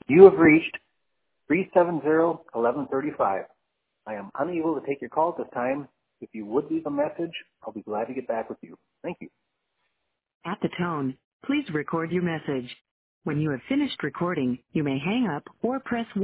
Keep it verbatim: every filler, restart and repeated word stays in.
You have reached three seven zero, one one three five. I am unable to take your call at this time. If you would leave a message, I'll be glad to get back with you. Thank you. At the tone, please record your message. When you have finished recording, you may hang up or press one.